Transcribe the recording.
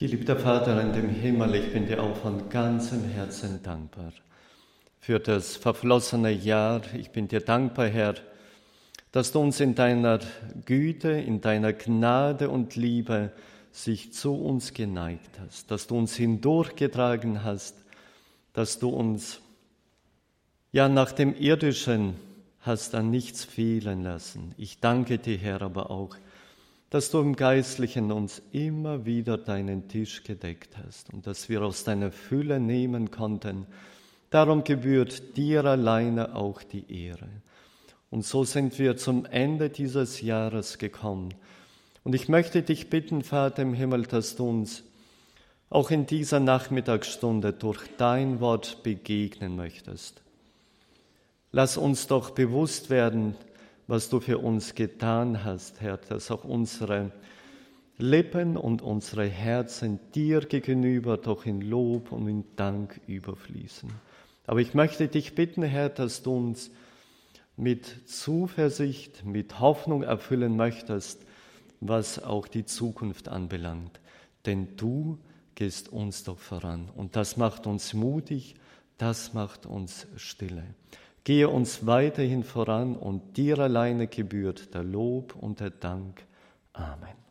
Geliebter Vater in dem Himmel, ich bin dir auch von ganzem Herzen dankbar für das verflossene Jahr. Ich bin dir dankbar, Herr, dass du uns in deiner Güte, in deiner Gnade und Liebe sich zu uns geneigt hast, dass du uns hindurchgetragen hast, dass du uns nach dem Irdischen hast an nichts fehlen lassen. Ich danke dir, Herr, aber auch, dass du im Geistlichen uns immer wieder deinen Tisch gedeckt hast und dass wir aus deiner Fülle nehmen konnten. Darum gebührt dir alleine auch die Ehre. Und so sind wir zum Ende dieses Jahres gekommen. Und ich möchte dich bitten, Vater im Himmel, dass du uns auch in dieser Nachmittagsstunde durch dein Wort begegnen möchtest. Lass uns doch bewusst werden, was du für uns getan hast, Herr, dass auch unsere Lippen und unsere Herzen dir gegenüber doch in Lob und in Dank überfließen. Aber ich möchte dich bitten, Herr, dass du uns mit Zuversicht, mit Hoffnung erfüllen möchtest, was auch die Zukunft anbelangt. Denn du gehst uns doch voran und das macht uns mutig, das macht uns stille. Gehe uns weiterhin voran und dir alleine gebührt der Lob und der Dank. Amen.